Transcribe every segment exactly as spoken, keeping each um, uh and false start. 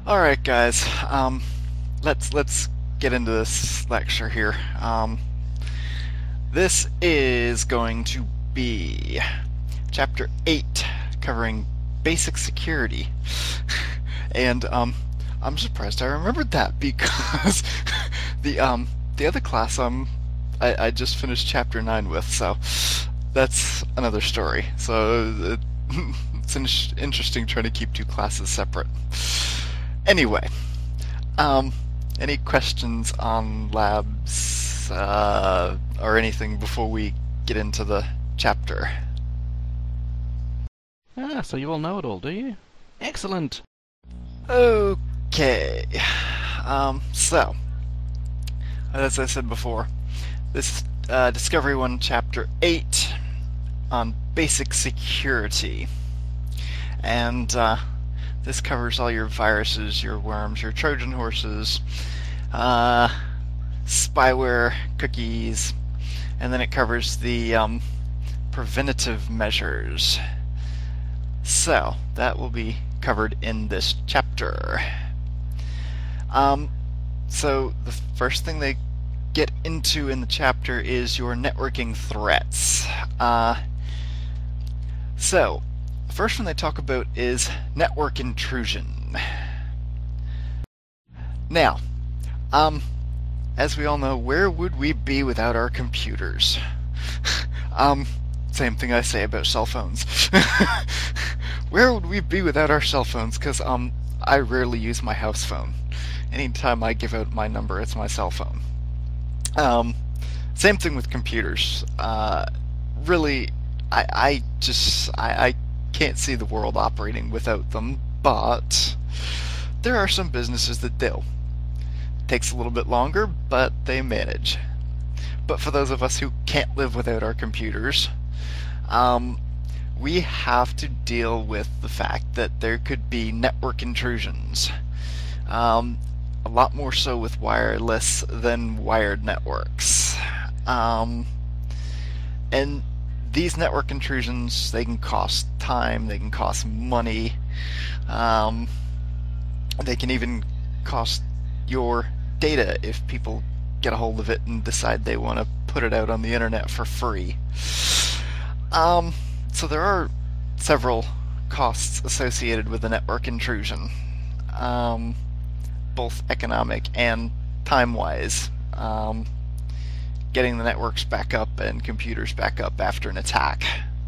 Alright guys, um, let's let's get into this lecture here. Um, this is going to be chapter eight, covering basic security. And um, I'm surprised I remembered that because the um the other class um I, I just finished chapter nine with, so that's another story. So it, it's in interesting trying to keep two classes separate. Anyway, um, any questions on labs uh, or anything before we get into the chapter? Ah, so you all know it all, do you? Excellent! Okay, um, so, as I said before, this is uh, Discovery one, Chapter eight on basic security. And, uh, this covers all your viruses, your worms, your Trojan horses, uh, spyware, cookies, and then it covers the um, preventative measures. So, that will be covered in this chapter. Um, so, the first thing they get into in the chapter is your networking threats. Uh, so, the first one they talk about is network intrusion. Now, um, as we all know, where would we be without our computers? um, same thing I say about cell phones. Where would we be without our cell phones? Because um, I rarely use my house phone. Anytime I give out my number, it's my cell phone. Um, same thing with computers. Uh, really, I, I just I. I can't see the world operating without them, but there are some businesses that do. It takes a little bit longer, but they manage. But for those of us who can't live without our computers, um, we have to deal with the fact that there could be network intrusions. Um, a lot more so with wireless than wired networks. Um, and These network intrusions, they can cost time, they can cost money, um, they can even cost your data if people get a hold of it and decide they want to put it out on the internet for free. Um, so there are several costs associated with a network intrusion, um, both economic and time-wise. Um, getting the networks back up and computers back up after an attack.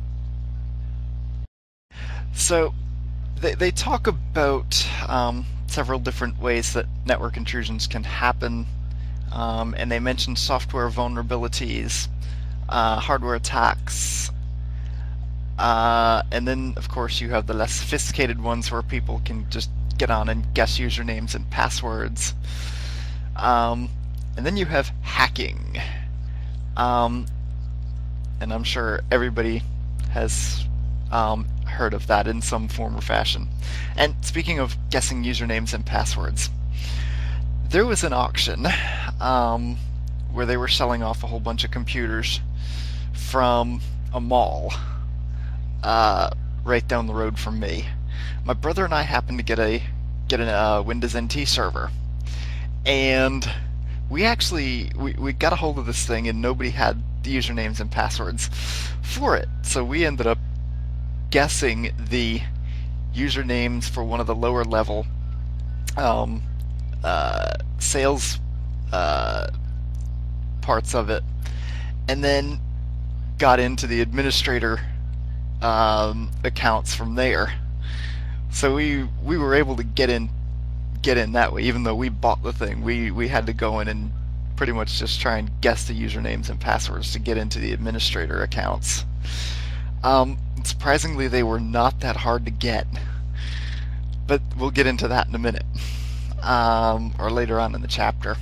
So they, they talk about um, several different ways that network intrusions can happen, um, and they mention software vulnerabilities, uh, hardware attacks, uh, and then of course you have the less sophisticated ones where people can just get on and guess usernames and passwords. Um, and then you have hacking. Um, and I'm sure everybody has um, heard of that in some form or fashion. And speaking of guessing usernames and passwords, there was an auction um, where they were selling off a whole bunch of computers from a mall uh, right down the road from me. My brother and I happened to get a get a uh, Windows N T server, and we actually we, we got a hold of this thing and nobody had the usernames and passwords for it, so we ended up guessing the usernames for one of the lower level um, uh, sales uh, parts of it, and then got into the administrator um, accounts from there. So we we were able to get in get in that way. Even though we bought the thing, we we had to go in and pretty much just try and guess the usernames and passwords to get into the administrator accounts. Um, surprisingly, they were not that hard to get, but we'll get into that in a minute, um, or later on in the chapter.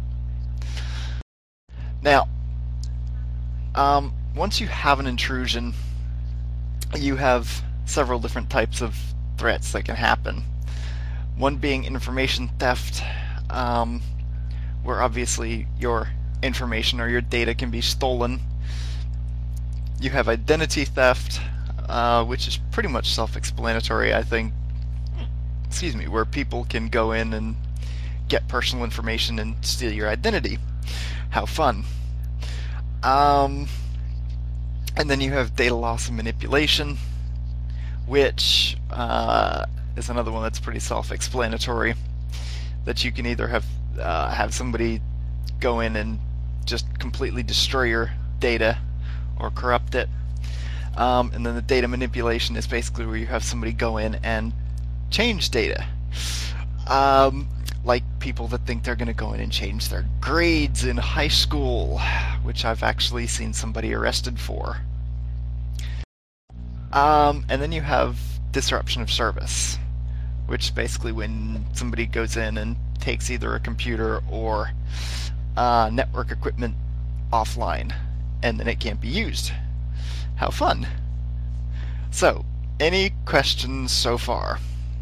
Now, um, once you have an intrusion, you have several different types of threats that can happen. One being information theft, um, where obviously your information or your data can be stolen. You have identity theft, uh, which is pretty much self-explanatory, I think. excuse me, where people can go in and get personal information and steal your identity. How fun. Um, and then you have data loss and manipulation, which uh, is another one that's pretty self-explanatory. That you can either have uh, have somebody go in and just completely destroy your data or corrupt it. Um, and then the data manipulation is basically where you have somebody go in and change data. Um, like people that think they're going to go in and change their grades in high school, which I've actually seen somebody arrested for. Um, and then you have disruption of service, which is basically when somebody goes in and takes either a computer or uh, network equipment offline, and then it can't be used. How fun. So, any questions so far?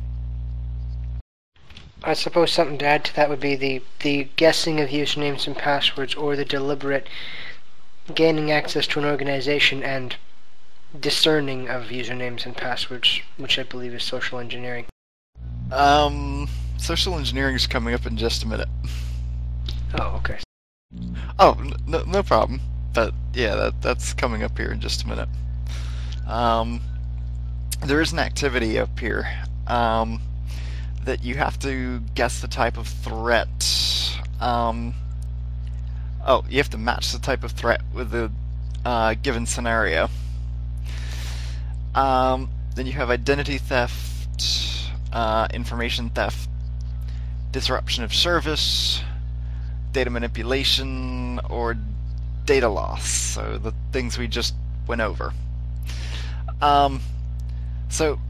I suppose something to add to that would be the, the guessing of usernames and passwords, or the deliberate gaining access to an organization and discerning of usernames and passwords, which I believe is social engineering. Um, social engineering is coming up in just a minute. Oh, okay. Oh, no, no problem. But yeah, that that's coming up here in just a minute. Um, there is an activity up here. Um, that you have to guess the type of threat. Um, oh, you have to match the type of threat with the uh, given scenario. Um, then you have identity theft, uh, information theft, disruption of service, data manipulation, or data loss. So the things we just went over. Um, so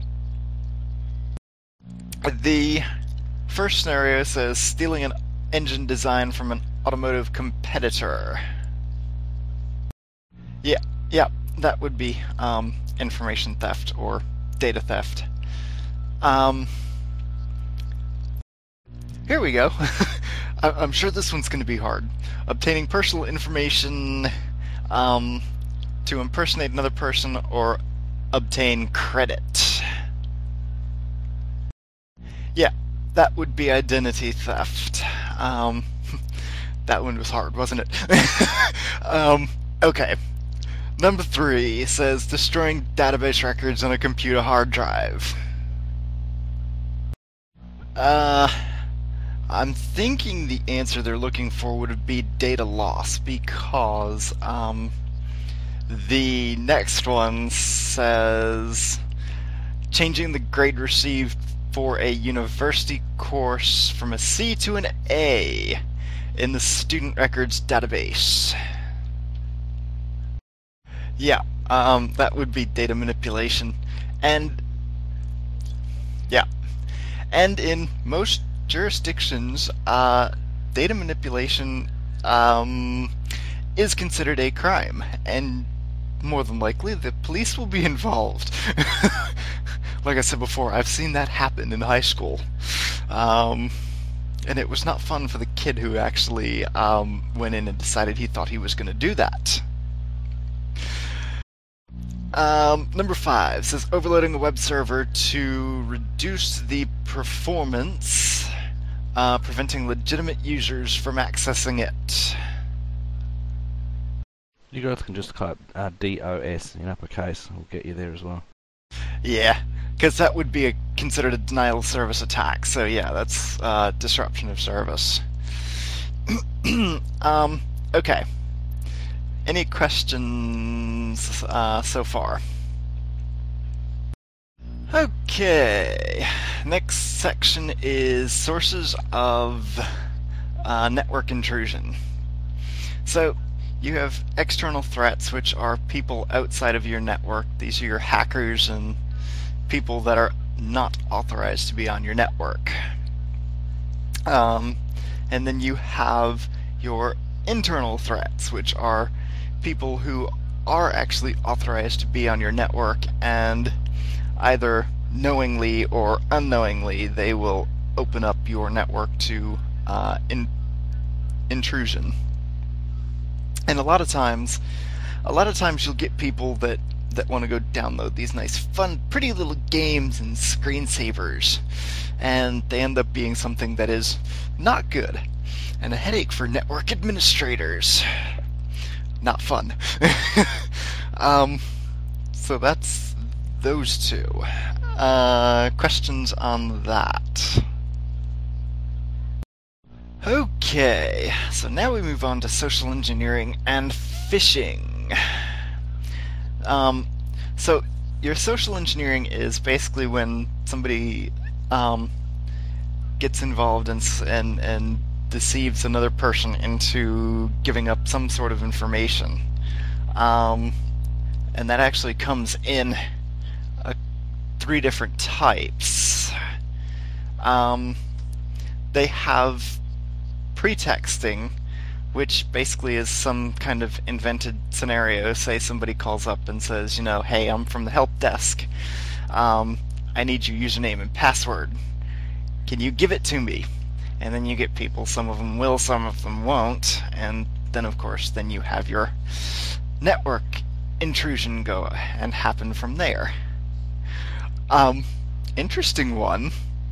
the first scenario says stealing an engine design from an automotive competitor. Yeah, yeah, that would be um, information theft or data theft. Um, here we go. I'm sure this one's going to be hard. Obtaining personal information um, to impersonate another person or obtain credit. Yeah, that would be identity theft. Um, that one was hard, wasn't it? um, okay. Number three says destroying database records on a computer hard drive. Uh, I'm thinking the answer they're looking for would be data loss, because um, the next one says changing the grade received for a university course from a C to an A in the student records database. Yeah, um, that would be data manipulation. And, yeah. And in most jurisdictions, uh, data manipulation um, is considered a crime, and more than likely the police will be involved. Like I said before, I've seen that happen in high school. Um, and it was not fun for the kid who actually um, went in and decided he thought he was going to do that. Um, number five says overloading a web server to reduce the performance, uh, preventing legitimate users from accessing it. You guys can just type uh, D O S in uppercase. We'll get you there as well. Yeah, because that would be a, considered a denial of service attack. So yeah, that's uh, disruption of service. um, okay. Any questions uh, so far? Okay. Next section is sources of uh, network intrusion. So you have external threats, which are people outside of your network. These are your hackers and people that are not authorized to be on your network. Um, and then you have your internal threats, which are people who are actually authorized to be on your network, and either knowingly or unknowingly they will open up your network to uh, in intrusion. And a lot of times, a lot of times you'll get people that that want to go download these nice, fun, pretty little games and screensavers, and they end up being something that is not good, and a headache for network administrators. Not fun. um, so that's those two. Uh, questions on that? Okay, so now we move on to social engineering and phishing. Um, so your social engineering is basically when somebody um, gets involved and, and and deceives another person into giving up some sort of information, um, and that actually comes in uh, three different types. Um, they have pretexting, which basically is some kind of invented scenario. Say somebody calls up and says, you know, hey, I'm from the help desk. Um, I need your username and password. Can you give it to me? And then you get people, some of them will, some of them won't, and then of course then you have your network intrusion go and happen from there. Um, interesting one.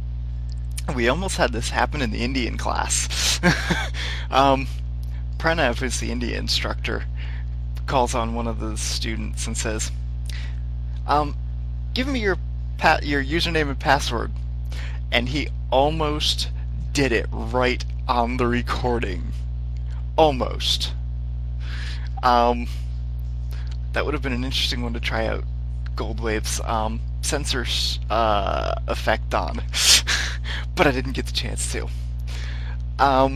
We almost had this happen in the Indian class. um, Pranav, who's the India instructor, calls on one of the students and says, um, give me your pa- your username and password. And he almost did it right on the recording. Almost. Um, that would have been an interesting one to try out Goldwave's um, sensor uh, effect on. But I didn't get the chance to. Um,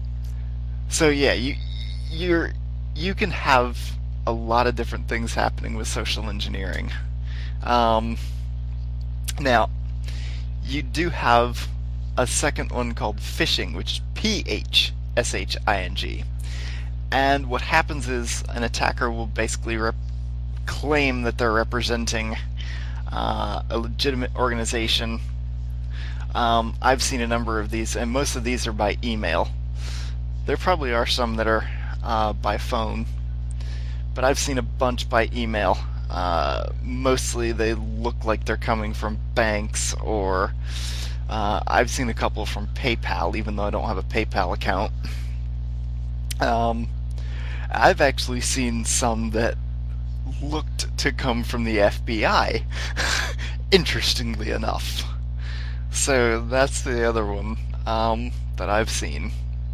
so yeah, you you're you can have a lot of different things happening with social engineering. Um, now, you do have a second one called phishing, which is P H S H I N G. And what happens is an attacker will basically rep- claim that they're representing uh, a legitimate organization. Um, I've seen a number of these, and most of these are by email. There probably are some that are uh, by phone, but I've seen a bunch by email. Uh, mostly they look like they're coming from banks, or uh, I've seen a couple from PayPal, even though I don't have a PayPal account. Um, I've actually seen some that looked to come from the F B I, interestingly enough. So that's the other one um, that I've seen.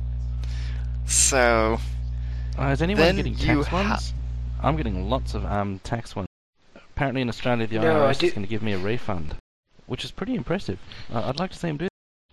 So Uh, is anyone then getting you tax ha- ones? I'm getting lots of um, tax ones. Apparently in Australia the No, I I R S do- is going to give me a refund, which is pretty impressive. Uh, I'd like to see them do that.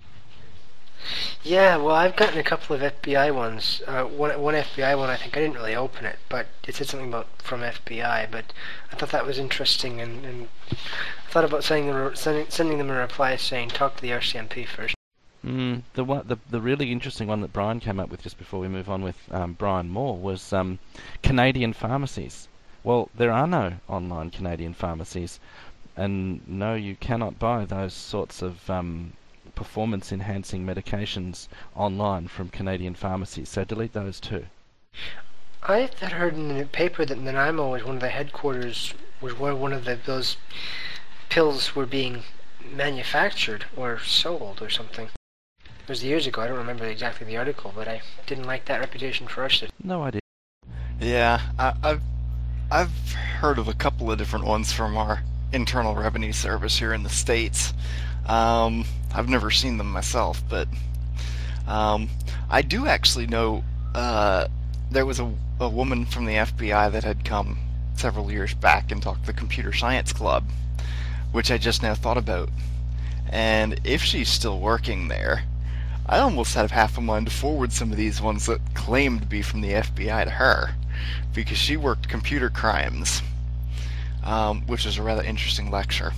Yeah, well, I've gotten a couple of F B I ones. Uh, one, one F B I one, I think I didn't really open it, but it said something about from F B I. But I thought that was interesting, and, and I thought about sending them, sending, sending them a reply saying, "Talk to the R C M P first." Mm, the one, the the really interesting one that Brian came up with just before we move on with um, Brian Moore was um, Canadian pharmacies. Well, there are no online Canadian pharmacies, and no, you cannot buy those sorts of um, performance-enhancing medications online from Canadian pharmacies. So delete those too. I had heard in the paper that Nanaimo was one of the headquarters, was where one of the, those pills were being manufactured or sold or something. It was years ago. I don't remember exactly the article, but I didn't like that reputation for us. No idea. Yeah, I, I've I've heard of a couple of different ones from our Internal Revenue Service here in the States. Um, I've never seen them myself, but um, I do actually know uh, there was a, a woman from the F B I that had come several years back and talked to the Computer Science Club, which I just now thought about. And if she's still working there, I almost had half a mind to forward some of these ones that claimed to be from the F B I to her, because she worked computer crimes, um, which is a rather interesting lecture.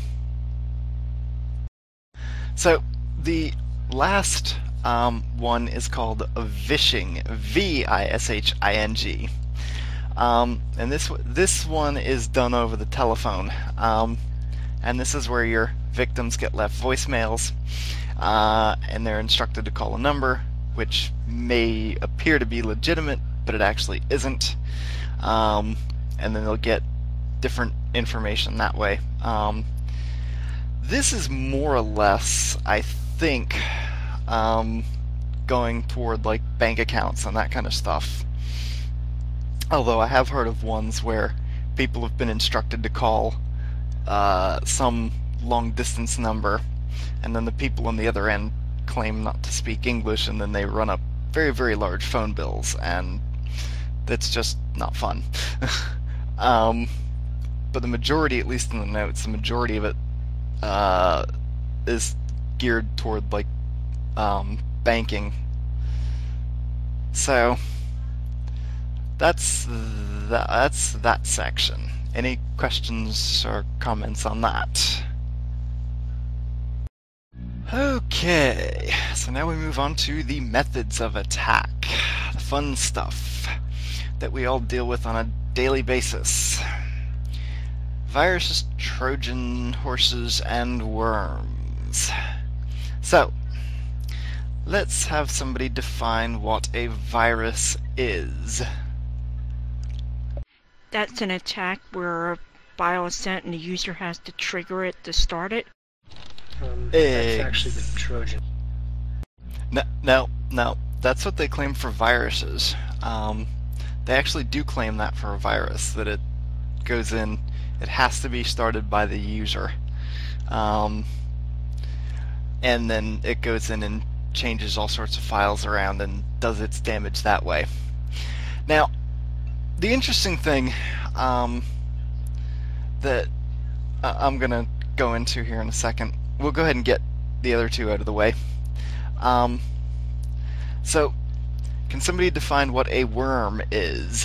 So the last um, one is called vishing, V I S H I N G, um, and this this one is done over the telephone, um, and this is where your victims get left voicemails, uh, and they're instructed to call a number which may appear to be legitimate, but it actually isn't, um, and then they'll get different information that way. Um, this is more or less, I think, um, going toward like bank accounts and that kind of stuff. Although I have heard of ones where people have been instructed to call uh, some long distance number, and then the people on the other end claim not to speak English, and then they run up very, very large phone bills, and that's just not fun. um, but the majority, at least in the notes, the majority of it uh, is geared toward like um, banking. So that's th- that's that section. Any questions or comments on that? Okay, so now we move on to the methods of attack, the fun stuff that we all deal with on a daily basis. Viruses, Trojan horses, and worms. So, let's have somebody define what a virus is. That's an attack where a file is sent and the user has to trigger it to start it. Um, that's actually the Trojan. No, no, no. That's what they claim for viruses. Um, they actually do claim that for a virus, that it goes in, it has to be started by the user. Um, and then it goes in and changes all sorts of files around and does its damage that way. Now, the interesting thing um, that I'm going to go into here in a second, we'll go ahead and get the other two out of the way. Um, so, can somebody define what a worm is?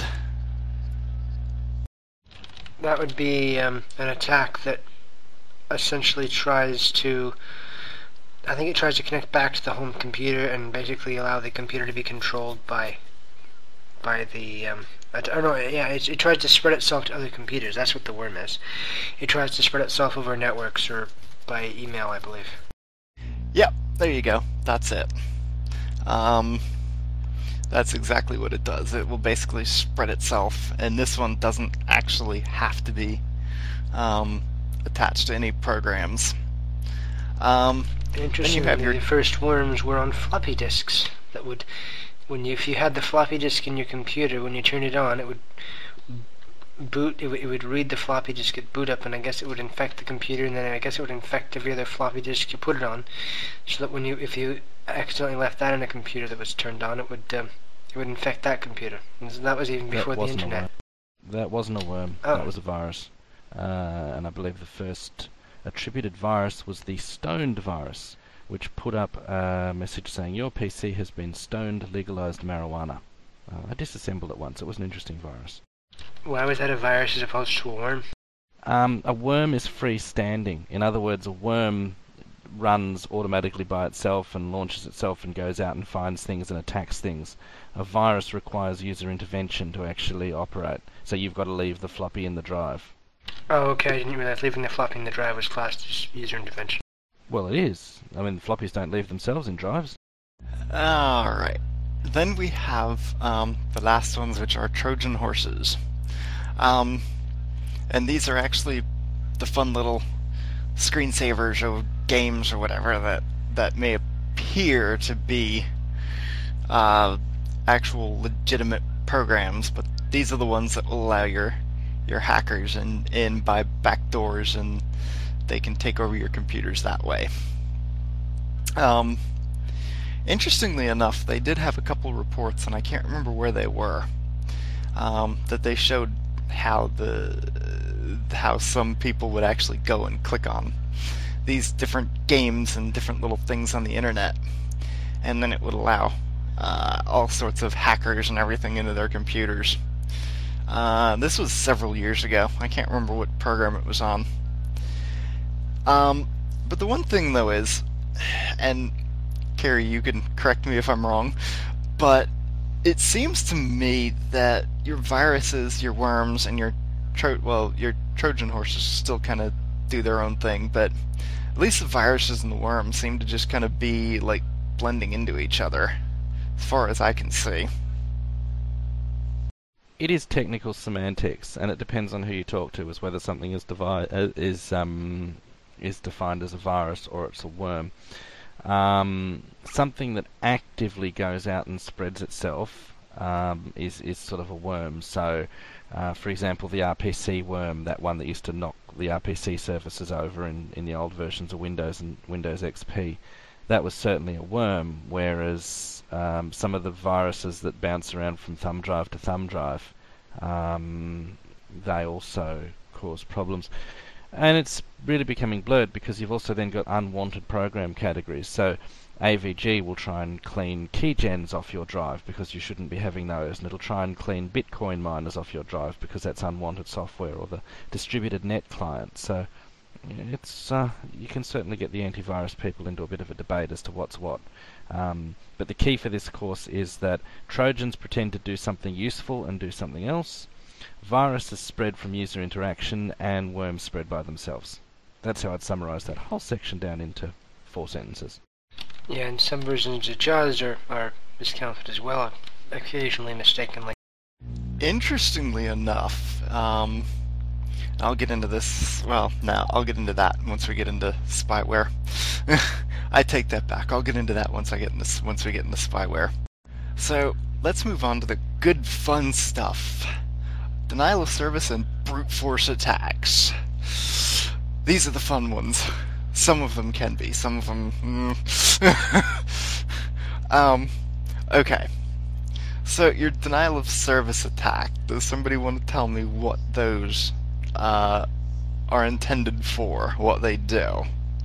That would be um, an attack that essentially tries to, I think it tries to connect back to the home computer and basically allow the computer to be controlled by by the, um, I don't know, yeah, it, it tries to spread itself to other computers. That's what the worm is. It tries to spread itself over networks or by email, I believe. Yep, there you go. That's it. Um, that's exactly what it does. It will basically spread itself, and this one doesn't actually have to be um, attached to any programs. Um, Interestingly, you have your... the first worms were on floppy disks. That would, when you, if you had the floppy disk in your computer, when you turned it on, it would boot. It, w- it would read the floppy disk, it boot up, and I guess it would infect the computer, and then I guess it would infect every other floppy disk you put it on, so that when you, if you accidentally left that in a computer that was turned on, it would, um, it would infect that computer. And that was even before the internet. That wasn't a worm. Oh. That was a virus, uh, and I believe the first attributed virus was the stoned virus, which put up a message saying your P C has been stoned legalized marijuana. Uh, I disassembled it once. It was an interesting virus. Why was that a virus as opposed to a worm? Um, a worm is freestanding. In other words, a worm runs automatically by itself and launches itself and goes out and finds things and attacks things. A virus requires user intervention to actually operate. So you've got to leave the floppy in the drive. Oh, okay. I didn't realize leaving the floppy in the drive was classed as user intervention. Well, it is. I mean, the floppies don't leave themselves in drives. Alright. Then we have um, the last ones, which are Trojan horses. Um, and these are actually the fun little screensavers or games or whatever that, that may appear to be uh, actual legitimate programs, but these are the ones that will allow your your hackers in, in by backdoors, and they can take over your computers that way. Um, interestingly enough, they did have a couple reports, and I can't remember where they were, um, that they showed how the how some people would actually go and click on these different games and different little things on the internet, and then it would allow uh, all sorts of hackers and everything into their computers. Uh, this was several years ago. I can't remember what program it was on. Um, but the one thing though is, and Carrie, you can correct me if I'm wrong, but it seems to me that your viruses, your worms, and your tro- well, your Trojan horses still kind of do their own thing, but at least the viruses and the worms seem to just kind of be like blending into each other, as far as I can see. it is technical semantics, and it depends on who you talk to as whether something is devi- uh, is um, is defined as a virus or it's a worm. Um, something that actively goes out and spreads itself um, is is sort of a worm. So, uh, for example, the R P C worm, that one that used to knock the R P C surfaces over in, in the old versions of Windows and Windows X P, that was certainly a worm. Whereas um, some of the viruses that bounce around from thumb drive to thumb drive, um, they also cause problems. And it's really becoming blurred because you've also then got unwanted program categories. So A V G will try and clean keygens off your drive because you shouldn't be having those, and it'll try and clean Bitcoin miners off your drive because that's unwanted software, or the distributed net client. So it's uh, you can certainly get the antivirus people into a bit of a debate as to what's what. Um, but the key for this course is that Trojans pretend to do something useful and do something else. Viruses spread from user interaction, and worms spread by themselves. That's how I'd summarize that whole section down into four sentences. Yeah, and some versions of JAWS are, are miscounted as well, occasionally mistakenly. Interestingly enough, um, I'll get into this, well, no, I'll get into that once we get into spyware. I take that back. I'll get into that once I get into, once we get into spyware. So, let's move on to the good fun stuff. Denial of service and brute force attacks. These are the fun ones. Some of them can be, some of them... Mm. um, okay. So, your denial of service attack. Does somebody want to tell me what those uh, are intended for, what they do?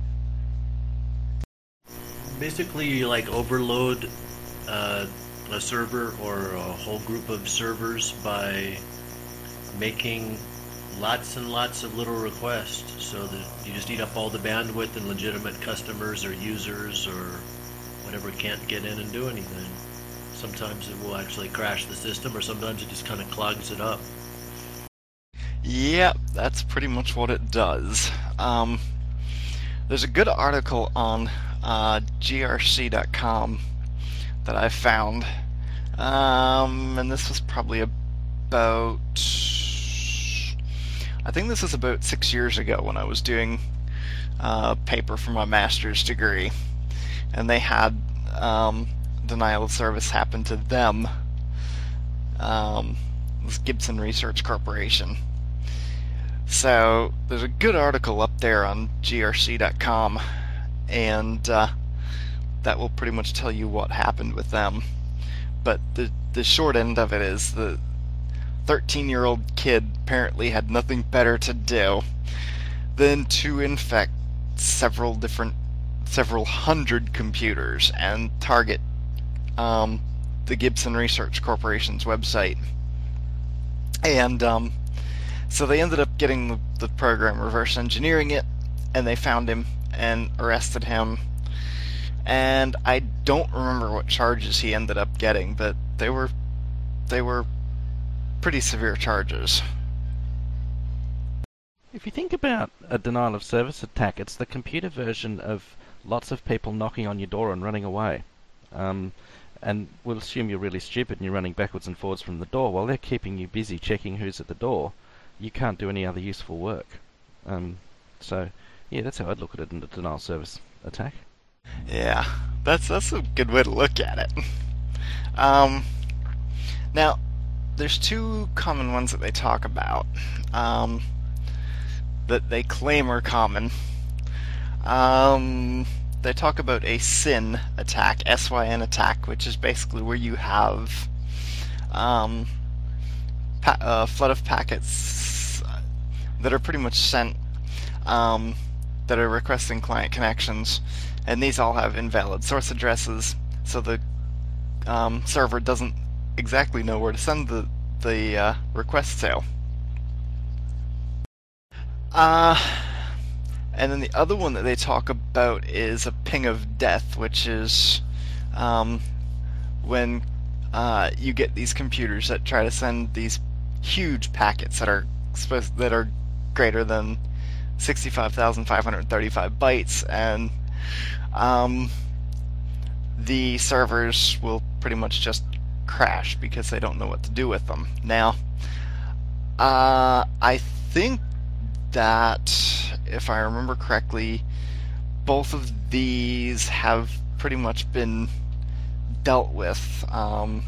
Basically, you like overload uh, a server or a whole group of servers by making lots and lots of little requests, so that you just eat up all the bandwidth, and legitimate customers or users or whatever can't get in and do anything. Sometimes it will actually crash the system, or sometimes it just kind of clogs it up. Yep, that's pretty much what it does. Um, there's a good article on uh, G R C dot com that I found, um, and this was probably about... I think this is about six years ago when I was doing a paper for my master's degree, and they had um, denial of service happen to them. Um, it was Gibson Research Corporation. So there's a good article up there on G R C dot com, and uh, that will pretty much tell you what happened with them. But the the short end of it is the thirteen-year-old kid apparently had nothing better to do than to infect several different, several hundred computers and target um, the Gibson Research Corporation's website. And um, so they ended up getting the, the program, reverse engineering it, and they found him and arrested him. And I don't remember what charges he ended up getting, but they were they were pretty severe charges. If you think about a denial of service attack, it's the computer version of lots of people knocking on your door and running away. Um, and we'll assume you're really stupid and you're running backwards and forwards from the door. While they're keeping you busy checking who's at the door, you can't do any other useful work. Um, so, yeah, that's how I'd look at it in a denial of service attack. Yeah, that's that's a good way to look at it. Um, now, there's two common ones that they talk about, um, that they claim are common. Um, they talk about a S Y N attack, S Y N attack, which is basically where you have um, pa- a flood of packets that are pretty much sent, um, that are requesting client connections, and these all have invalid source addresses, so the um, server doesn't exactly know where to send the the uh, request to. Uh, and then the other one that they talk about is a ping of death, which is um, when uh, you get these computers that try to send these huge packets that are supposed that are greater than sixty-five thousand five hundred thirty-five bytes, and um, the servers will pretty much just crash because they don't know what to do with them. Now, uh, I think that, if I remember correctly, both of these have pretty much been dealt with. Um,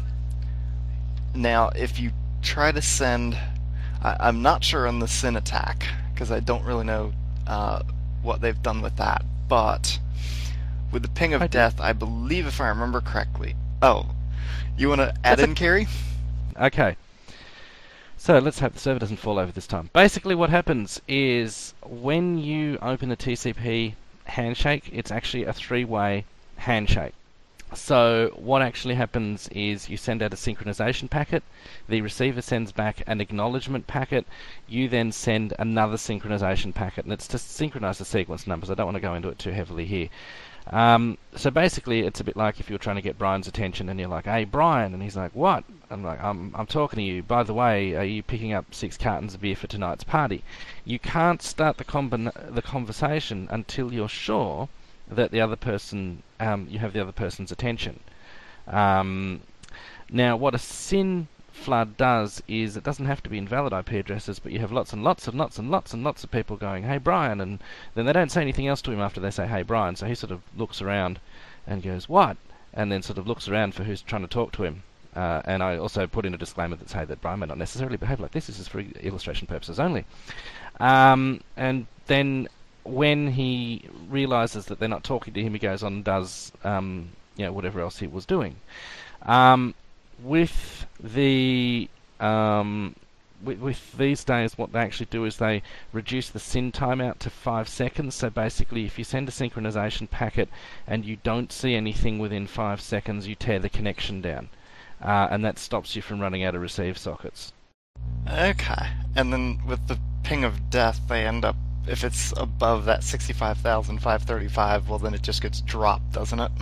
now, if you try to send... I, I'm not sure on the Sin attack, because I don't really know uh, what they've done with that, but with the Ping of I Death, I believe, if I remember correctly... Oh, you want to add That's in, a- Carrie? Okay. So let's hope the server doesn't fall over this time. Basically what happens is when you open the T C P handshake, it's actually a three-way handshake. So what actually happens is you send out a synchronization packet, the receiver sends back an acknowledgement packet, you then send another synchronization packet, and it's to synchronize the sequence numbers. I don't want to go into it too heavily here. Um, so basically it's a bit like if you're trying to get Brian's attention and you're like, "Hey Brian," and he's like, "What?" I'm like, I'm, I'm talking to you. By the way, are you picking up six cartons of beer for tonight's party? You can't start the, combin- the conversation until you're sure that the other person, um, you have the other person's attention. Um, now, what a SYN flood does is it doesn't have to be invalid I P addresses, but you have lots and lots and lots and lots and lots of people going, "Hey Brian," and then they don't say anything else to him after they say, "Hey Brian," so he sort of looks around and goes, "What?" and then sort of looks around for who's trying to talk to him. Uh, and I also put in a disclaimer that say that Brian may not necessarily behave like this. This is for illustration purposes only. Um, and then when he realizes that they're not talking to him, he goes on and does um, you know, whatever else he was doing. Um, with the um, with, with these days, what they actually do is they reduce the SYN timeout to five seconds. So basically, if you send a synchronization packet and you don't see anything within five seconds, you tear the connection down. Uh, and that stops you from running out of receive sockets. Okay. And then with the Ping of Death, they end up, if it's above that sixty-five thousand five hundred thirty-five, well then it just gets dropped, doesn't it?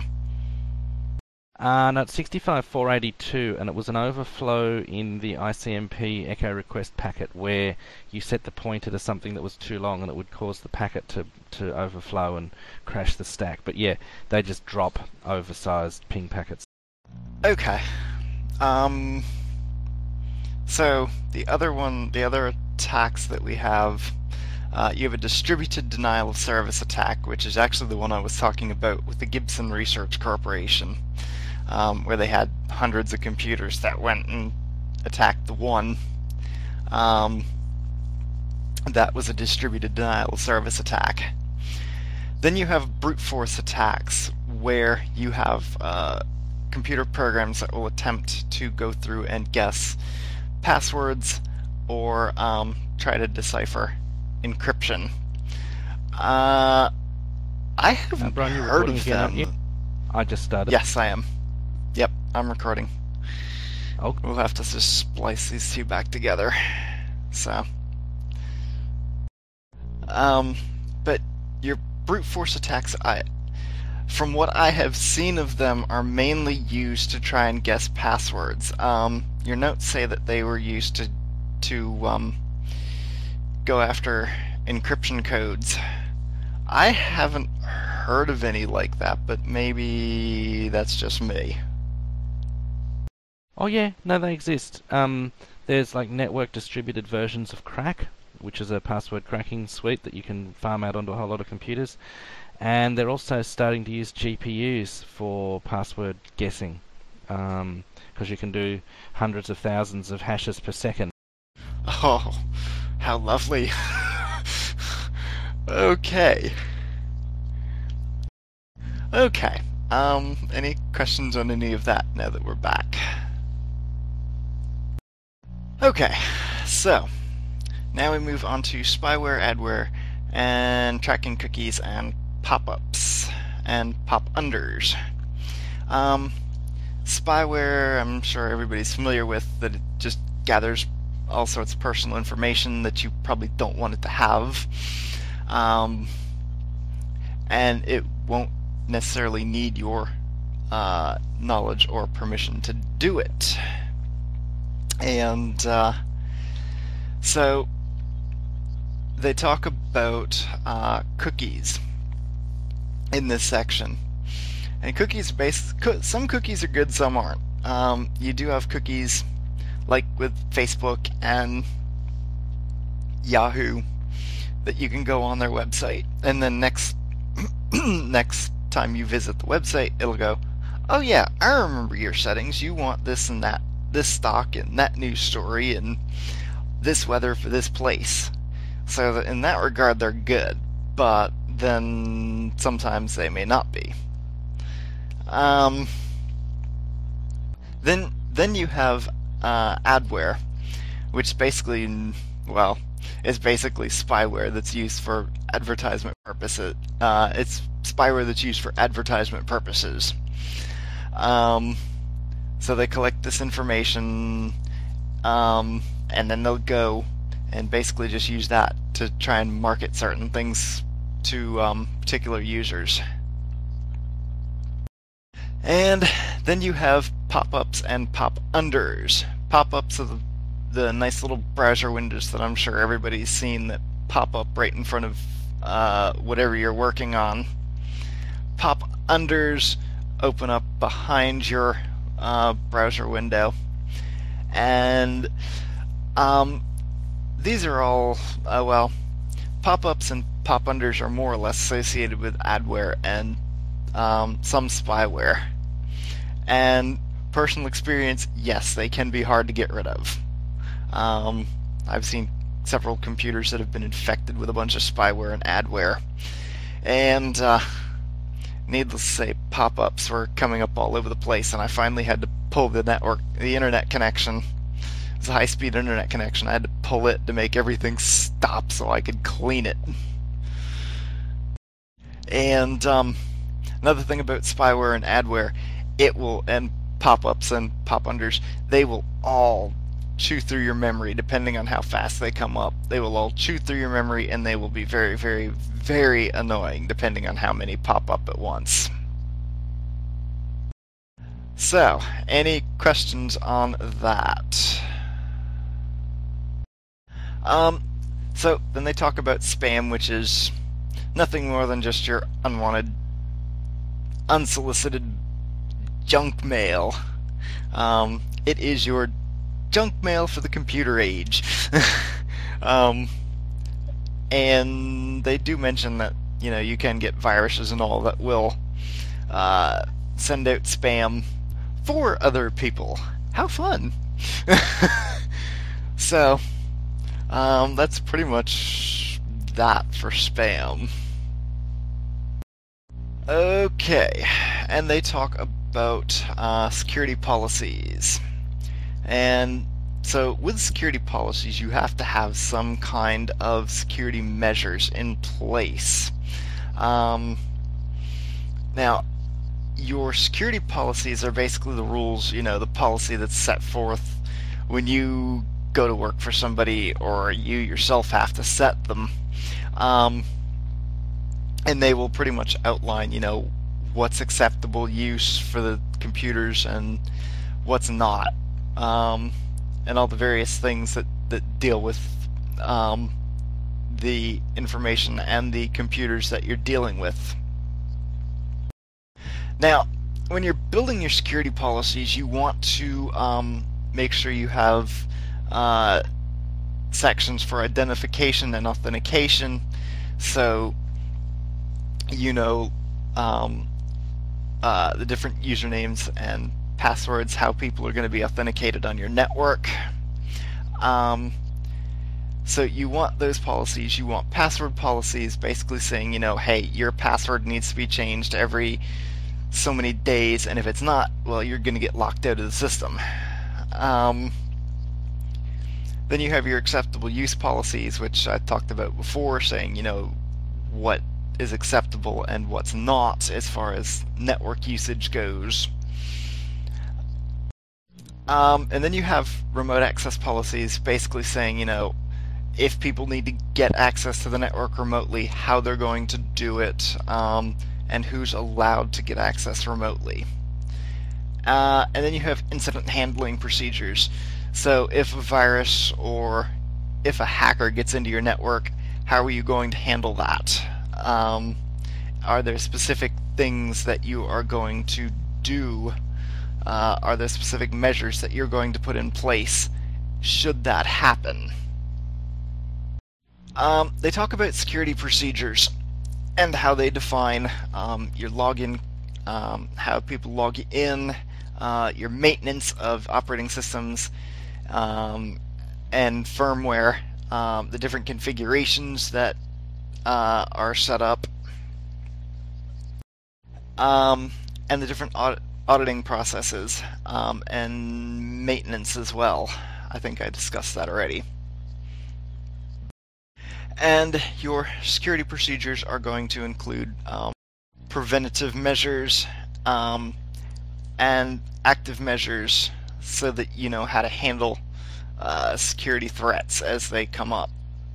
Uh, no, it's sixty-five thousand four hundred eighty-two, and it was an overflow in the I C M P echo request packet where you set the pointer to something that was too long and it would cause the packet to, to overflow and crash the stack. But yeah, they just drop oversized ping packets. Okay. Um, so the other one, the other attacks that we have, uh, you have a distributed denial of service attack, which is actually the one I was talking about with the Gibson Research Corporation, um, where they had hundreds of computers that went and attacked the one. Um, that was a distributed denial of service attack. Then you have brute force attacks, where you have uh, computer programs that will attempt to go through and guess passwords or um, try to decipher encryption. Uh, I haven't Uh, Brian, you're heard recording of again, aren't them. you? I just started. Yes, I am. Yep, I'm recording. Oh. We'll have to just splice these two back together. So, um, but your brute force attacks, I, from what I have seen of them, are mainly used to try and guess passwords. Um, your notes say that they were used to to um, go after encryption codes. I haven't heard of any like that, but maybe that's just me. Oh yeah, no, they exist. Um, there's like network distributed versions of Crack, which is a password cracking suite that you can farm out onto a whole lot of computers. And they're also starting to use G P Us for password guessing, because um, you can do hundreds of thousands of hashes per second. Oh, how lovely. Okay. Okay. Um, any questions on any of that now that we're back? Okay, so now we move on to spyware, adware, and tracking cookies and pop-ups and pop-unders. Um, spyware, I'm sure everybody's familiar with, that it just gathers all sorts of personal information that you probably don't want it to have. Um, and it won't necessarily need your uh, knowledge or permission to do it. And uh, so they talk about uh, cookies in this section. And cookies, base, co- some cookies are good, some aren't. um, you do have cookies, like with Facebook and Yahoo, that you can go on their website, and then next next time you visit the website, it'll go, oh yeah, I remember your settings. You want this and that, this stock and that news story and this weather for this place. So that in that regard, they're good, but then sometimes they may not be. Um, then then you have uh, adware, which basically, well, is basically spyware that's used for advertisement purposes. Uh, it's spyware that's used for advertisement purposes. Um, so they collect this information, um, and then they'll go and basically just use that to try and market certain things to um, particular users. And then you have pop-ups and pop-unders. Pop-ups are the, the nice little browser windows that I'm sure everybody's seen that pop up right in front of uh, whatever you're working on. Pop-unders open up behind your uh, browser window. And um, these are all, uh, well, pop-ups and pop-unders are more or less associated with adware and um, some spyware. And personal experience, yes, they can be hard to get rid of. Um, I've seen several computers that have been infected with a bunch of spyware and adware. And uh, needless to say, pop-ups were coming up all over the place, and I finally had to pull the network, the internet connection. It was a high-speed internet connection. I had to pull it to make everything stop so I could clean it. And um, another thing about spyware and adware, it will, and pop-ups and pop-unders, they will all chew through your memory depending on how fast they come up. They will all chew through your memory, and they will be very, very, very annoying depending on how many pop up at once. So, any questions on that? Um, so, then they talk about spam, which is nothing more than just your unwanted, unsolicited junk mail. Um, it is your junk mail for the computer age. um, and they do mention that, you know, you can get viruses and all that will uh, send out spam for other people. How fun! So, um, that's pretty much that for spam. Okay, and they talk about uh, security policies. And so with security policies, you have to have some kind of security measures in place. Um, now, your security policies are basically the rules, you know, the policy that's set forth when you go to work for somebody, or you yourself have to set them. Um, and they will pretty much outline, you know, what's acceptable use for the computers and what's not. Um, and all the various things that, that deal with um, the information and the computers that you're dealing with. Now, when you're building your security policies, you want to um, make sure you have uh, sections for identification and authentication, so you know um, uh, the different usernames and passwords, how people are going to be authenticated on your network. Um, so you want those policies. You want password policies basically saying, you know, hey, your password needs to be changed every so many days, and if it's not, well, you're going to get locked out of the system. Um, then you have your acceptable use policies, which I talked about before, saying, you know, what is acceptable and what's not as far as network usage goes. Um, and then you have remote access policies, basically saying, you know, if people need to get access to the network remotely, how they're going to do it, um, and who's allowed to get access remotely. Uh, and then you have incident handling procedures. So if a virus or if a hacker gets into your network, how are you going to handle that? Um, are there specific things that you are going to do uh, are the specific measures that you're going to put in place should that happen. Um, they talk about security procedures and how they define um, your login, um, how people log in, uh, your maintenance of operating systems um, and firmware, um, the different configurations that uh, are set up, um, and the different audit auditing processes um, and maintenance as well. I think I discussed that already. And your security procedures are going to include um, preventative measures um, and active measures so that you know how to handle uh, security threats as they come up.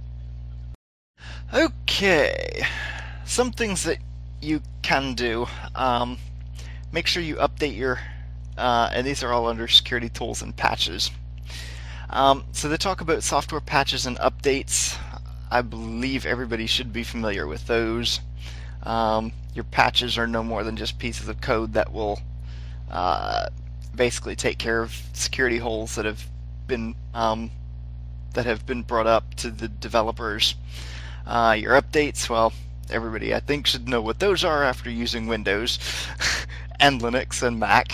Okay, some things that you can do. Um, make sure you update your, uh, and these are all under security tools and patches. Um, so they talk about software patches and updates. I believe everybody should be familiar with those. Um, your patches are no more than just pieces of code that will uh, basically take care of security holes that have been um, that have been brought up to the developers. Uh, your updates, well, everybody I think should know what those are after using Windows and Linux and Mac.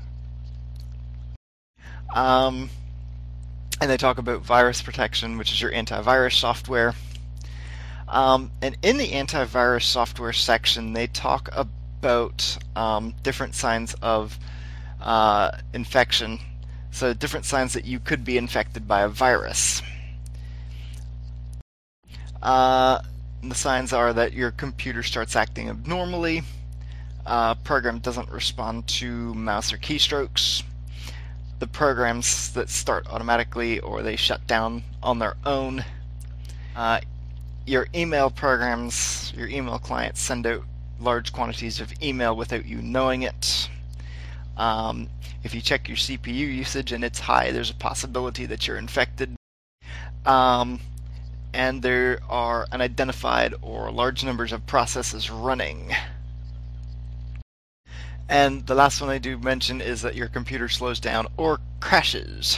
Um, and they talk about virus protection, which is your antivirus software. Um, and in the antivirus software section, they talk about um, different signs of uh, infection. So different signs that you could be infected by a virus. Uh, the signs are that your computer starts acting abnormally, uh, program doesn't respond to mouse or keystrokes, the programs that start automatically or they shut down on their own, uh, your email programs, your email clients send out large quantities of email without you knowing it. Um, if you check your C P U usage and it's high, there's a possibility that you're infected. Um, and there are unidentified or large numbers of processes running. And the last one I do mention is that your computer slows down or crashes.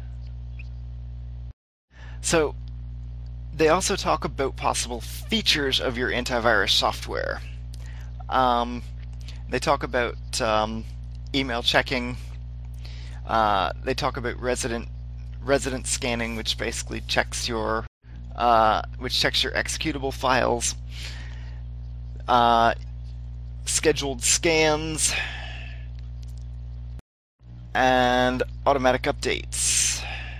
So they also talk about possible features of your antivirus software. Um, they talk about um, email checking. Uh, they talk about resident resident scanning, which basically checks your uh, which checks your executable files. Uh, scheduled scans and automatic updates.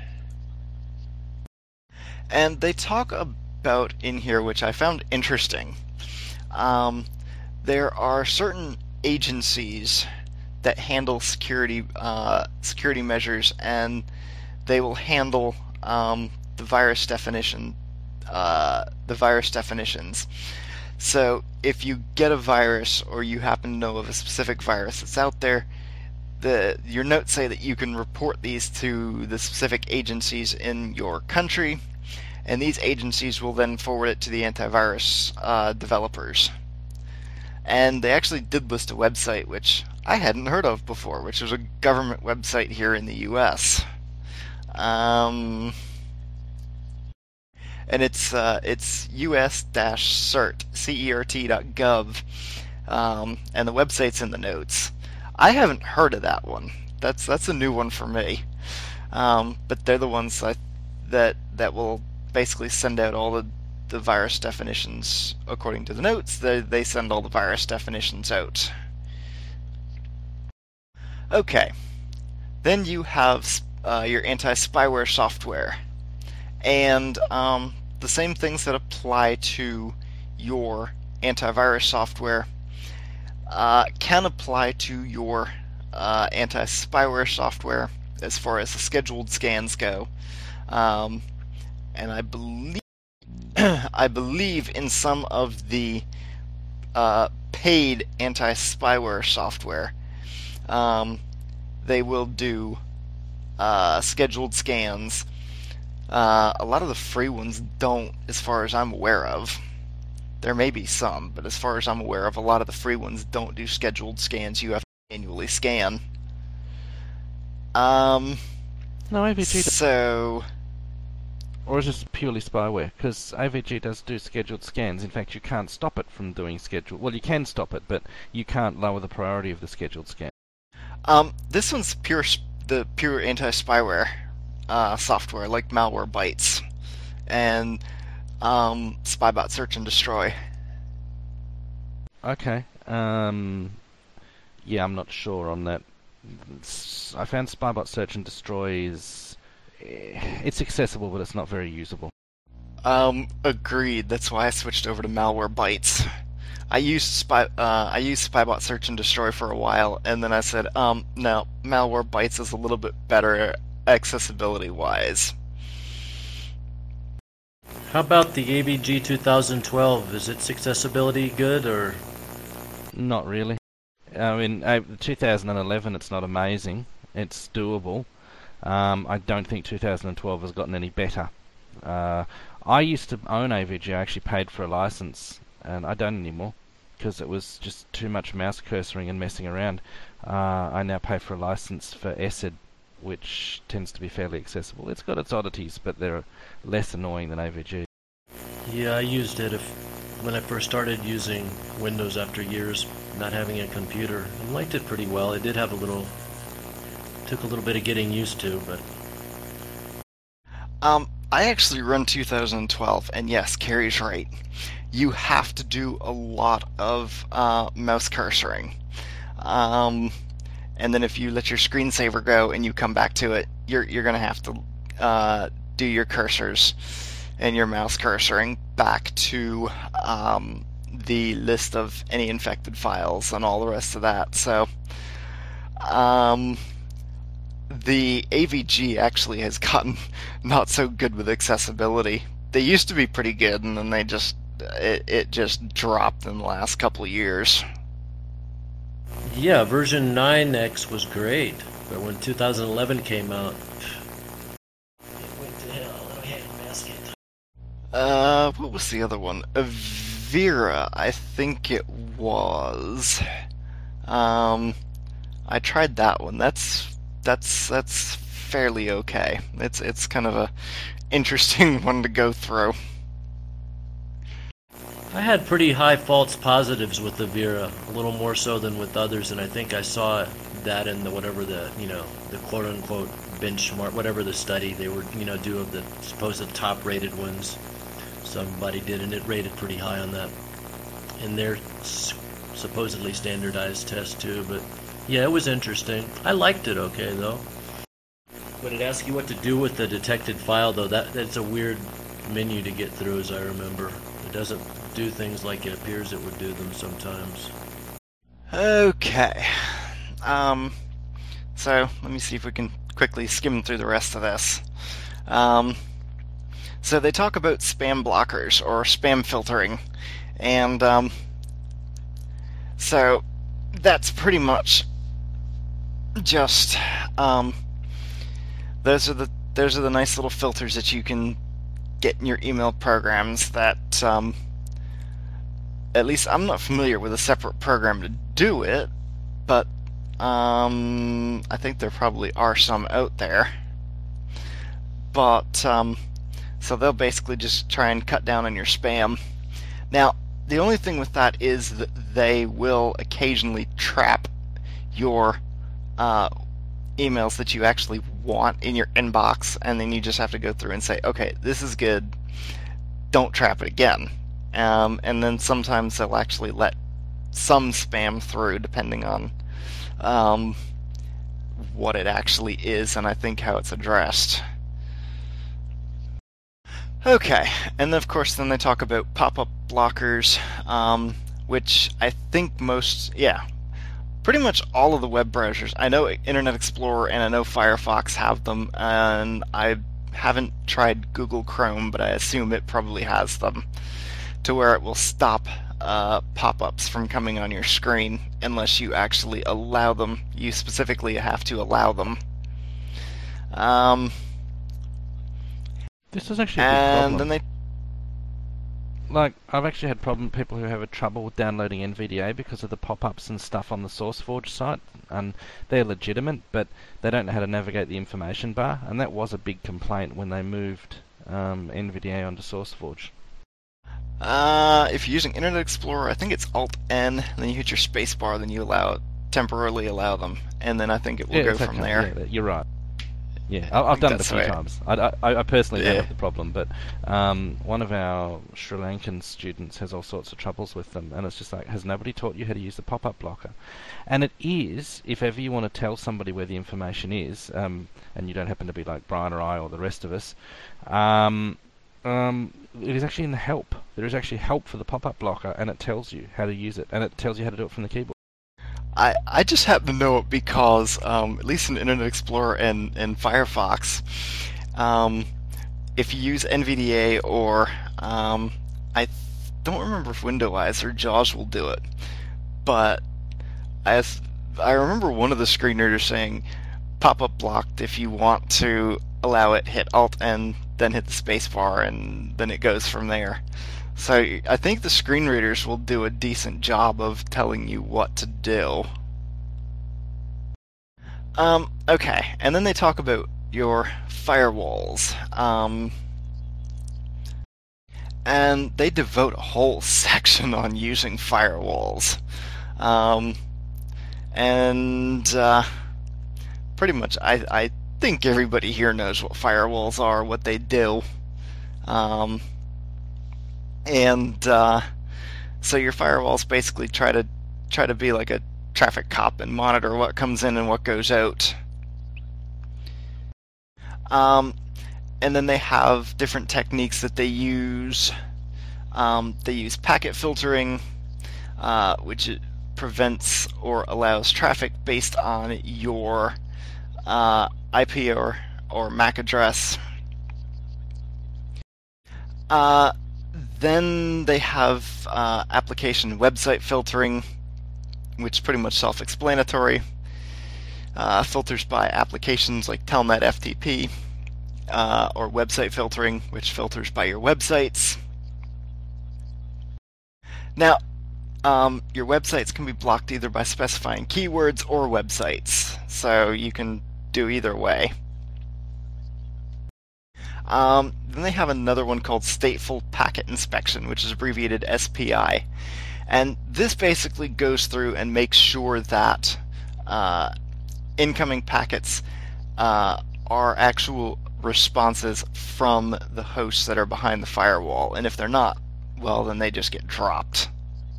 And they talk about in here, which I found interesting, um, there are certain agencies that handle security uh, security measures, and they will handle um, the virus definition uh, the virus definitions. So if you get a virus or you happen to know of a specific virus that's out there, the your notes say that you can report these to the specific agencies in your country, and these agencies will then forward it to the antivirus uh, developers. And they actually did list a website which I hadn't heard of before, which was a government website here in the U S. Um, and it's uh, it's U S cert, C E R T dot gov, um, and the website's in the notes. I haven't heard of that one. That's that's a new one for me. Um, but they're the ones I, that that will basically send out all the, the virus definitions according to the notes. They they send all the virus definitions out. Okay, then you have uh, your anti-spyware software, and um, the same things that apply to your antivirus software uh, can apply to your uh, anti-spyware software as far as the scheduled scans go. Um, and I believe I believe in some of the uh, paid anti-spyware software, um, they will do uh, scheduled scans. Uh, a lot of the free ones don't, as far as I'm aware of. There may be some, but as far as I'm aware of, a lot of the free ones don't do scheduled scans. You have to manually scan. Um, No, A V G does. so, Or is this purely spyware? Because A V G does do scheduled scans. In fact, you can't stop it from doing scheduled... Well, you can stop it, but you can't lower the priority of the scheduled scan. um, this one's pure, sp- the pure anti-spyware uh, software, like Malwarebytes and um, Spybot Search and Destroy. Okay. Um, yeah, I'm not sure on that. S- I found Spybot Search and Destroy is... eh, It's accessible, but it's not very usable. Um, agreed. That's why I switched over to Malwarebytes. I used Spy, uh, I used Spybot Search and Destroy for a while, and then I said, um, no, Malwarebytes is a little bit better accessibility-wise. How about the A V G twenty twelve? Is its accessibility good, or? Not really. I mean, uh, two thousand eleven, it's not amazing. It's doable. Um, I don't think two thousand twelve has gotten any better. Uh, I used to own A V G. I actually paid for a license, and I don't anymore because it was just too much mouse cursoring and messing around. Uh, I now pay for a license for E S I D, which tends to be fairly accessible. It's got its oddities, but they're less annoying than A V G. Yeah, I used it if, when I first started using Windows after years not having a computer. I liked it pretty well. It did have a little, took a little bit of getting used to, but... Um, I actually run two thousand twelve, and yes, Carrie's right. You have to do a lot of uh, mouse cursoring. Um, and then if you let your screensaver go and you come back to it, you're you're gonna have to uh, do your cursors and your mouse cursoring back to um, the list of any infected files and all the rest of that. So, um, the A V G actually has gotten not so good with accessibility. They used to be pretty good, and then they just it, it just dropped in the last couple of years. Yeah, version nine X was great, but when two thousand eleven came out, it went to hell. I had to mask it. Uh, what was the other one? Avira, I think it was. Um, I tried that one. That's that's that's fairly okay. It's it's kind of a interesting one to go through. I had pretty high false positives with the Vera, a little more so than with others, and I think I saw that in the whatever the you know the quote unquote benchmark, whatever the study they were you know do of the supposed top rated ones. Somebody did, and it rated pretty high on that in their supposedly standardized test too. But yeah, it was interesting. I liked it okay though. Would it ask you what to do with the detected file though? That that's a weird menu to get through, as I remember. It doesn't do things like it appears it would do them sometimes. Okay. Um, so let me see if we can quickly skim through the rest of this. Um, so they talk about spam blockers or spam filtering, and um, so that's pretty much just um, those are the those are the nice little filters that you can get in your email programs that um, at least I'm not familiar with a separate program to do it, but um, I think there probably are some out there. But um, so they'll basically just try and cut down on your spam. Now, the only thing with that is that they will occasionally trap your uh, emails that you actually want in your inbox, and then you just have to go through and say, okay, this is good, don't trap it again. Um, and then sometimes they'll actually let some spam through depending on um, what it actually is and I think how it's addressed. Okay, and then of course then they talk about pop-up blockers, um, which I think most, yeah, pretty much all of the web browsers. I know Internet Explorer and I know Firefox have them, and I haven't tried Google Chrome, but I assume it probably has them, to where it will stop uh, pop-ups from coming on your screen unless you actually allow them. You specifically have to allow them. Um, This is actually a big and problem. then they, like, I've actually had problem people who have a trouble with downloading N V D A because of the pop-ups and stuff on the SourceForge site, and they're legitimate, but they don't know how to navigate the information bar, and that was a big complaint when they moved um, N V D A onto SourceForge. Uh, if you're using Internet Explorer, I think it's Alt-N, then you hit your spacebar, then you allow temporarily allow them, and then I think it will Yeah, go exactly. from there. Yeah, you're right. Yeah, I I, I've think done it a that's few right. times. I, I, I personally don't Yeah. have the problem, but um, one of our Sri Lankan students has all sorts of troubles with them, and it's just like, has nobody taught you how to use the pop-up blocker? And it is, if ever you want to tell somebody where the information is, um, and you don't happen to be like Brian or I or the rest of us, um, um, it is actually in the help. There is actually help for the pop-up blocker, and it tells you how to use it, and it tells you how to do it from the keyboard. I, I just happen to know it because, um, at least in Internet Explorer and, and Firefox, um, if you use N V D A or um, I th- don't remember if Windowize or JAWS will do it, but I, I remember one of the screen readers saying pop-up blocked. If you want to allow it, hit Alt-N, then hit the spacebar, and then it goes from there. So I think the screen readers will do a decent job of telling you what to do. Um, okay, and then they talk about your firewalls. Um, and they devote a whole section on using firewalls. Um, and uh, pretty much I, I think everybody here knows what firewalls are, what they do. Um, And uh, so your firewalls basically try to try to be like a traffic cop and monitor what comes in and what goes out. Um, and then they have different techniques that they use. Um, they use packet filtering, uh, which prevents or allows traffic based on your uh, I P or or M A C address. Uh, Then they have uh, application website filtering, which is pretty much self-explanatory. Uh, filters by applications like Telnet F T P, uh, or website filtering, which filters by your websites. Now, um, your websites can be blocked either by specifying keywords or websites, so you can do either way. Um, then they have another one called Stateful Packet Inspection, which is abbreviated S P I. And this basically goes through and makes sure that uh, incoming packets uh, are actual responses from the hosts that are behind the firewall. And if they're not, well, then they just get dropped.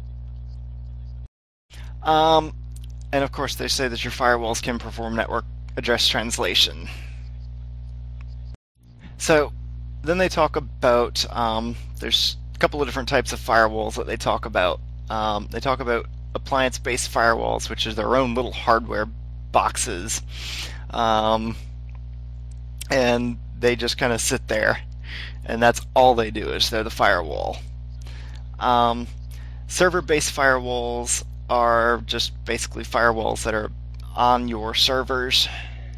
Um, and of course, they say that your firewalls can perform network address translation. So then they talk about, um, there's a couple of different types of firewalls that they talk about. Um, they talk about appliance-based firewalls, which is their own little hardware boxes. Um, and they just kind of sit there, and that's all they do, is they're the firewall. Um, server-based firewalls are just basically firewalls that are on your servers.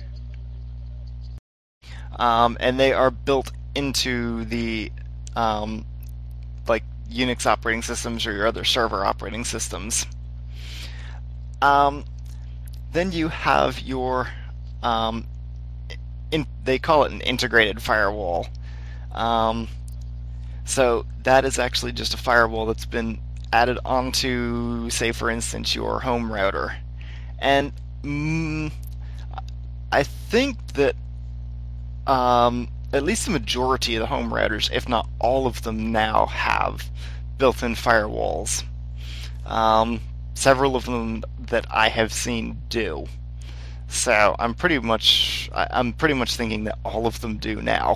Um, and they are built into the um, like Unix operating systems or your other server operating systems. Um, then you have your um, in, they call it an integrated firewall. Um, so that is actually just a firewall that's been added onto, say for instance, your home router. And mm, I think that Um, at least the majority of the home routers, if not all of them, now have built-in firewalls. Um, several of them that I have seen do. So I'm pretty much I'm pretty much thinking that all of them do now.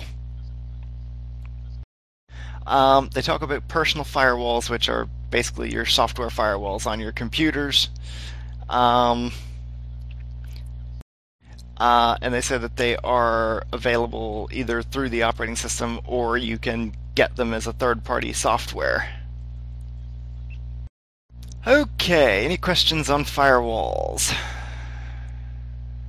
Um, they talk about personal firewalls, which are basically your software firewalls on your computers. Um, Uh, and they say that they are available either through the operating system or you can get them as a third-party software. Okay, any questions on firewalls?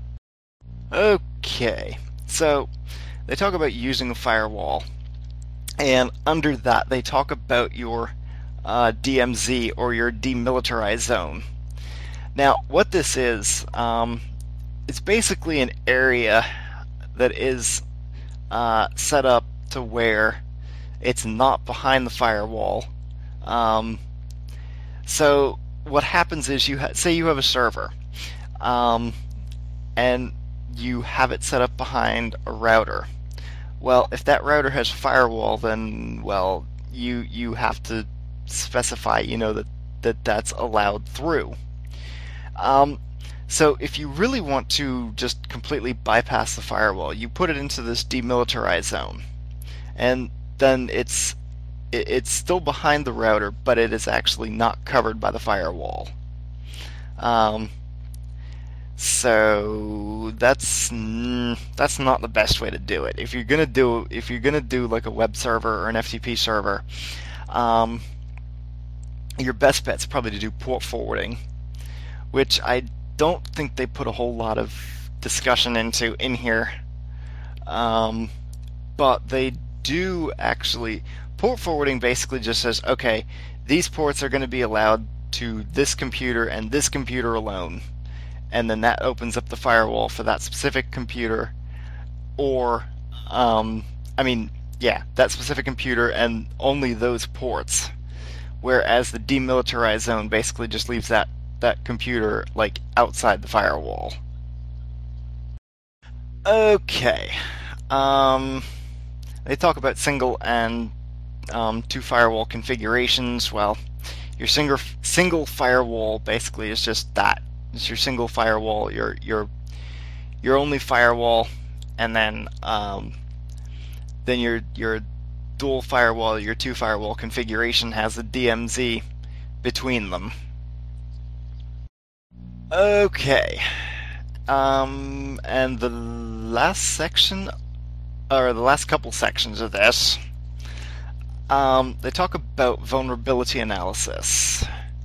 Okay, so they talk about using a firewall. And under that, they talk about your uh, D M Z, or your demilitarized zone. Now, what this is, um, it's basically an area that is uh, set up to where it's not behind the firewall. Um, so what happens is, you ha- say you have a server, um, and you have it set up behind a router. Well, if that router has a firewall, then, well, you you have to specify, you know, that, that that's allowed through. Um, so if you really want to just completely bypass the firewall, you put it into this demilitarized zone. And then it's it, it's still behind the router, but it is actually not covered by the firewall. Um, So that's that's not the best way to do it. If you're gonna do if you're gonna do like a web server or an F T P server, um, your best bet's probably to do port forwarding, which I don't think they put a whole lot of discussion into in here. Um, but they do actually. Port forwarding basically just says, okay, these ports are going to be allowed to this computer and this computer alone. And then that opens up the firewall for that specific computer, or, um, I mean, yeah, that specific computer and only those ports. Whereas the demilitarized zone basically just leaves that, that computer, like, outside the firewall. Okay. Um, they talk about single and um, two firewall configurations. Well, your single, single firewall basically is just that. It's your single firewall, your your your only firewall, and then um, then your your dual firewall, your two firewall configuration has a D M Z between them. Okay, um, and the last section, or the last couple sections of this, um, they talk about vulnerability analysis.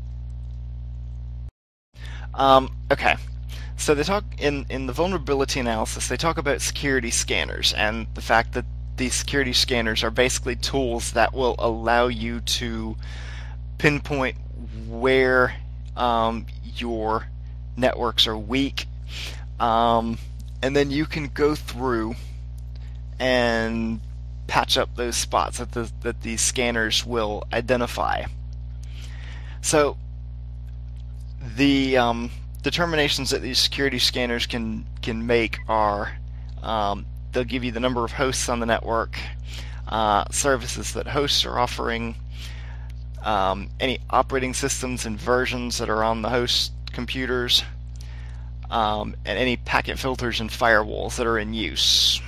Um, okay, so they talk in, in the vulnerability analysis, they talk about security scanners and the fact that these security scanners are basically tools that will allow you to pinpoint where um, your networks are weak, um, and then you can go through and patch up those spots that, the, that these scanners will identify. So the um, determinations that these security scanners can can make are, um, they'll give you the number of hosts on the network, uh, services that hosts are offering, um, any operating systems and versions that are on the host computers, um, and any packet filters and firewalls that are in use.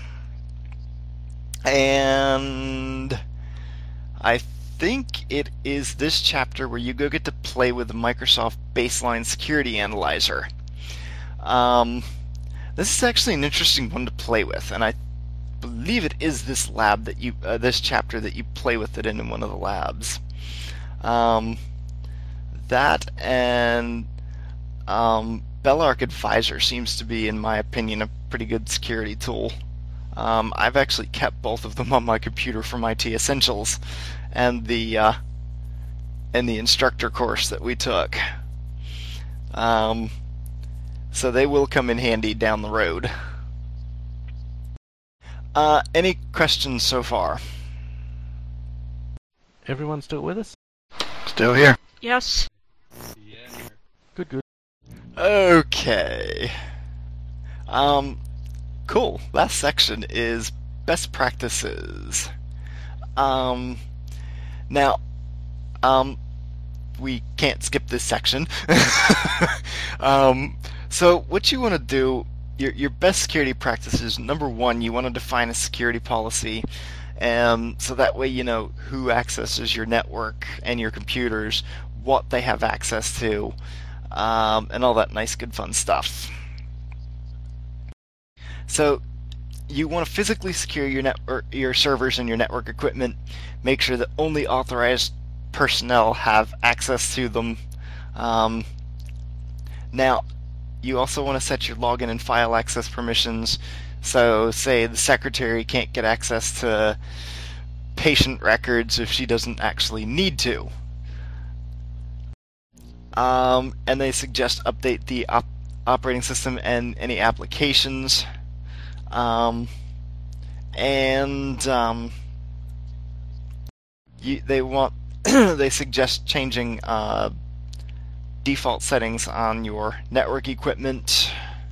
And I think it is this chapter where you go get to play with the Microsoft Baseline Security Analyzer. Um, this is actually an interesting one to play with, and I believe it is this lab that you, uh, this chapter that you play with it in, in one of the labs. Um, that and um, Belarc Advisor seems to be, in my opinion, a pretty good security tool. Um, I've actually kept both of them on my computer from I T Essentials and the uh, and the instructor course that we took. Um, so they will come in handy down the road. Uh, any questions so far? Everyone still with us? Still here. Yes. Good, good. Okay. Um, cool. Last section is best practices. Um, now, um, we can't skip this section. um, so what you want to do, your your best security practices, number one, you want to define a security policy. Um, so that way you know who accesses your network and your computers, what they have access to, um, and all that nice, good, fun stuff. So you want to physically secure your network, your servers and your network equipment. Make sure that only authorized personnel have access to them. Um, now, you also want to set your login and file access permissions. So, say the secretary can't get access to patient records if she doesn't actually need to. Um, and they suggest update the op- operating system and any applications. Um, and um, you, they want they suggest changing uh, default settings on your network equipment.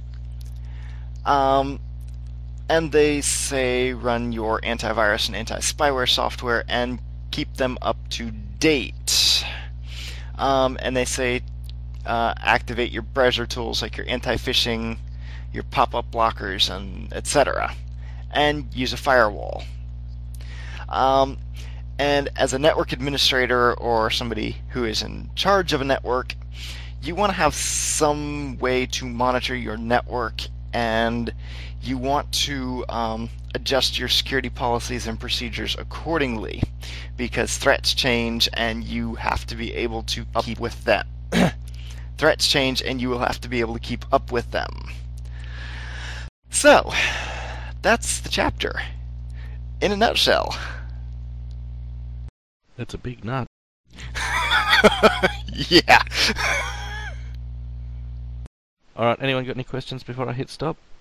Um, and they say run your antivirus and anti-spyware software and keep them up to date. Um, and they say uh, activate your browser tools like your anti-phishing, your pop-up blockers, and et cetera. And use a firewall. Um, and as a network administrator or somebody who is in charge of a network, you want to have some way to monitor your network, and you want to um, adjust your security policies and procedures accordingly, because threats change and you have to be able to keep with them. Threats change and you will have to be able to keep up with them. So, that's the chapter in a nutshell. It's a big nut. Yeah. Alright, anyone got any questions before I hit stop?